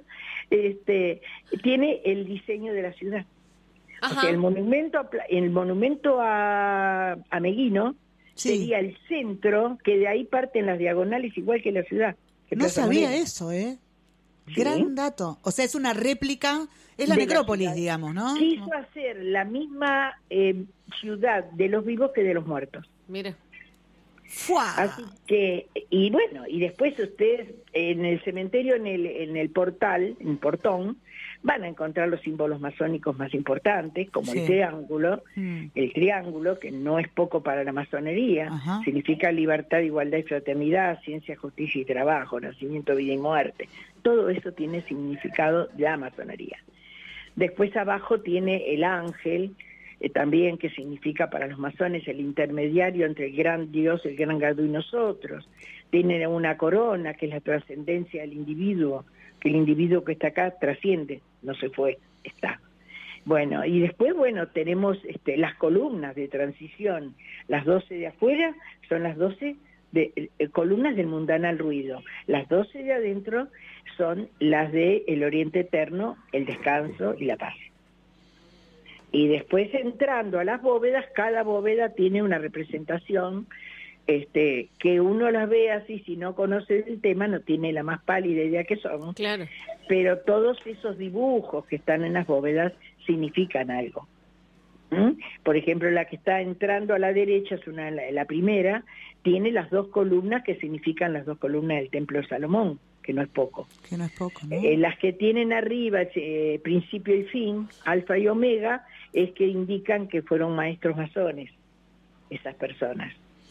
tiene el diseño de la ciudad. O sea, el monumento a Meguino sería el centro, que de ahí parten las diagonales igual que la ciudad. No sabía eso, ¿eh? Sí. Gran dato. O sea, es una réplica, es la De necrópolis, la ciudad. digamos, ¿no? Quiso hacer la misma ciudad de los vivos que de los muertos. Mire. ¡Fua! Así que, y bueno, y después ustedes en el cementerio, en el portal, en el portón, van a encontrar los símbolos masónicos más importantes, como Sí. el triángulo, que no es poco para la masonería, Ajá. significa libertad, igualdad y fraternidad, ciencia, justicia y trabajo, nacimiento, vida y muerte. Todo eso tiene significado de la masonería. Después abajo tiene el ángel, también, que significa para los masones el intermediario entre el gran Dios, el gran Gadú y nosotros. Tiene una corona, que es la trascendencia del individuo, que el individuo que está acá trasciende, no se fue, está. Bueno, y después, tenemos las columnas de transición. Las 12 de afuera son las 12 columnas del mundanal ruido. Las 12 de adentro son las de el Oriente Eterno, el descanso y la paz. Y después, entrando a las bóvedas, cada bóveda tiene una representación que uno las ve así, si no conoce el tema, no tiene la más pálida idea que son. Claro. Pero todos esos dibujos que están en las bóvedas significan algo. Por ejemplo, la que está entrando a la derecha, es la primera, tiene las 2 columnas que significan las 2 columnas del Templo de Salomón, que no es poco. Que no es poco, ¿no? Las que tienen arriba, principio y fin, alfa y omega, es que indican que fueron maestros masones, esas personas.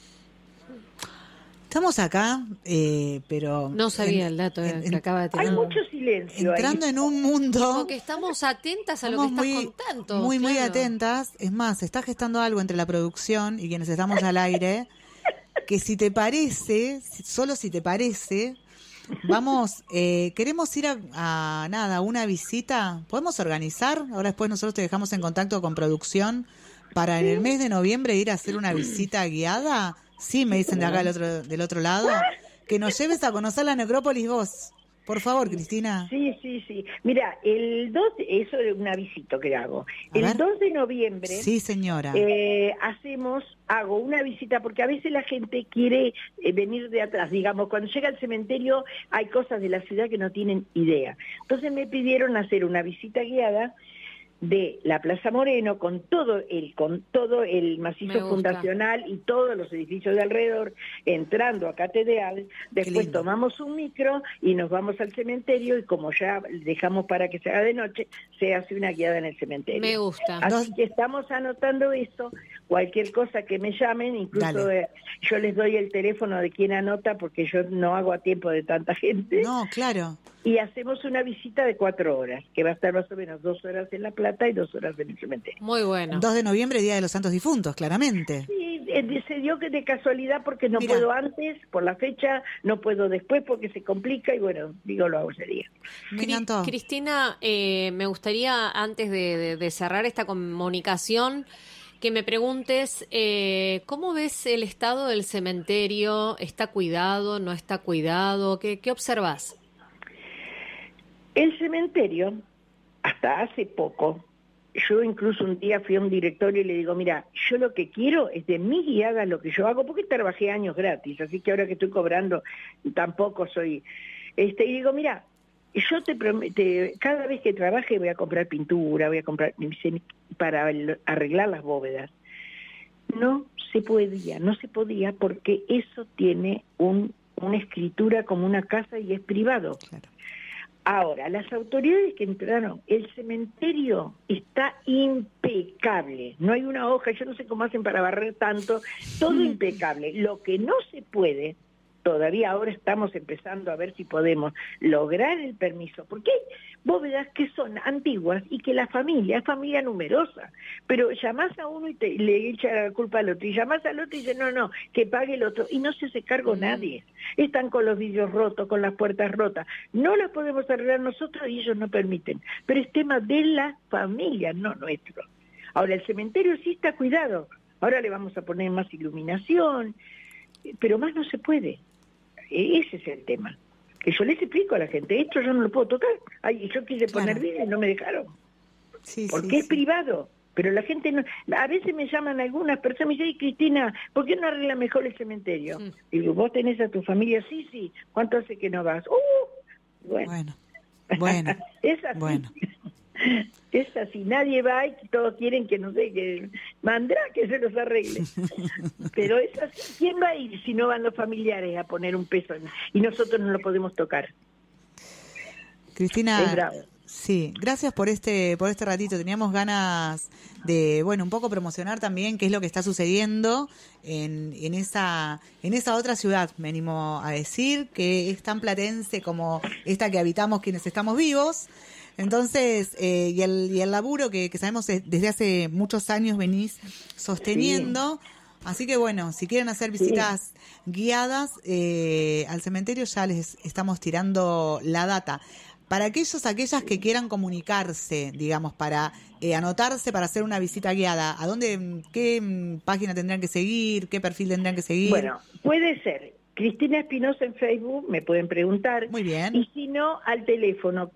Estamos acá, pero... No sabía el dato que acaba de tirar. Hay mucho silencio entrando ahí. en un mundo... Como que estamos atentas a lo que estás contando. Muy claro. atentas. Es más, se está gestando algo entre la producción y quienes estamos al aire, que si te parece, solo si te parece, vamos, queremos ir a una visita. ¿Podemos organizar? Ahora después nosotros te dejamos en contacto con producción para en el mes de noviembre ir a hacer una visita guiada. Sí, me dicen de acá del otro lado, que nos lleves a conocer la necrópolis vos. Por favor, Cristina. Sí. Mira, el 2, eso es una visita que hago. El 2 de noviembre... Sí, señora. Hago una visita, porque a veces la gente quiere venir de atrás. Digamos, cuando llega al cementerio hay cosas de la ciudad que no tienen idea. Entonces me pidieron hacer una visita guiada de la Plaza Moreno con todo el macizo fundacional y todos los edificios de alrededor, entrando a Catedral. Después tomamos un micro y nos vamos al cementerio, y como ya dejamos para que se haga de noche, se hace una guiada en el cementerio. Me gusta. Así que estamos anotando eso. Cualquier cosa que me llamen, incluso yo les doy el teléfono de quien anota, porque yo no hago a tiempo de tanta gente. No, claro. Y hacemos una visita de 4 horas, que va a estar más o menos 2 horas en La Plata y 2 horas en el cementerio. Muy bueno. 2 de noviembre, Día de los Santos Difuntos, claramente. Sí, se dio que de casualidad, porque no puedo antes, por la fecha, no puedo después porque se complica, y bueno, lo hago ese día. Me encantó. Cristina, me gustaría, antes de cerrar esta comunicación, que me preguntes, ¿cómo ves el estado del cementerio? ¿Está cuidado? ¿No está cuidado? ¿Qué observas? El cementerio, hasta hace poco, yo incluso un día fui a un directorio y le digo, mira, yo lo que quiero es de mí y hagas lo que yo hago, porque trabajé años gratis, así que ahora que estoy cobrando tampoco soy... y digo, mira, yo te prometo, cada vez que trabaje voy a comprar pintura, voy a comprar para arreglar las bóvedas. No se podía porque eso tiene una escritura como una casa y es privado. Claro. Ahora, las autoridades que entraron, el cementerio está impecable. No hay una hoja, yo no sé cómo hacen para barrer tanto, todo impecable. Lo que no se puede, todavía ahora estamos empezando a ver si podemos lograr el permiso. ¿Por qué? bóvedas que son antiguas y que la familia es familia numerosa, pero llamás a uno y le echa la culpa al otro, y llamás al otro y dice no, que pague el otro, y no se hace cargo nadie. Están con los vidrios rotos, con las puertas rotas, no las podemos arreglar nosotros y ellos no permiten, pero es tema de la familia, no nuestro. Ahora, el cementerio sí está cuidado, ahora le vamos a poner más iluminación, pero más no se puede. Ese es el tema. Que yo les explico a la gente, esto yo no lo puedo tocar. Ay, yo quise poner vidrio y no me dejaron. Porque es privado. Pero la gente no... A veces me llaman algunas personas y me dicen, Cristina, ¿por qué no arregla mejor el cementerio? Y digo, ¿vos tenés a tu familia? Sí. ¿Cuánto hace que no vas? Bueno. Es así. Bueno. Es así, nadie va y todos quieren que no sé, que mandrá que se los arregle. Pero es así, ¿quién va a ir si no van los familiares a poner un peso y nosotros no lo podemos tocar? Cristina, es bravo. Sí, gracias por este ratito. Teníamos ganas de, un poco promocionar también qué es lo que está sucediendo en esa otra ciudad, me animo a decir, que es tan platense como esta que habitamos quienes estamos vivos. Entonces, y el laburo que sabemos desde hace muchos años venís sosteniendo. Sí. Así que si quieren hacer visitas guiadas al cementerio, ya les estamos tirando la data. Para aquellas que quieran comunicarse, digamos, para anotarse para hacer una visita guiada, ¿qué página tendrán que seguir? ¿Qué perfil tendrán que seguir? Bueno, puede ser Cristina Espinosa en Facebook, me pueden preguntar. Muy bien. Y si no, al teléfono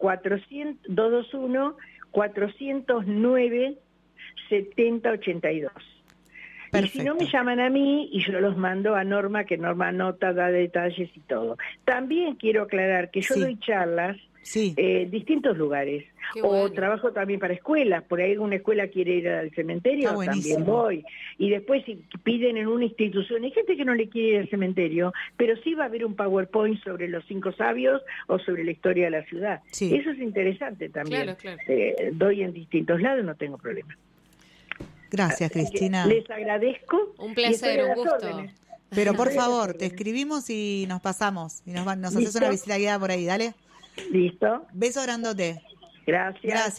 221-409-7082. Perfecto. Y si no, me llaman a mí y yo los mando a Norma, que Norma anota, da detalles y todo. También quiero aclarar que yo doy charlas en distintos lugares. O trabajo también para escuelas. Por ahí alguna escuela quiere ir al cementerio, también voy. Y después si piden en una institución, hay gente que no le quiere ir al cementerio, pero sí va a haber un PowerPoint sobre los 5 sabios o sobre la historia de la ciudad. Sí. Eso es interesante también. Claro. Doy en distintos lados, no tengo problema. Gracias, Cristina. Les agradezco. Un placer, un gusto. Pero por favor, te escribimos y nos pasamos. Y nos haces una visita guiada por ahí, dale. Listo. Beso grandote. Gracias.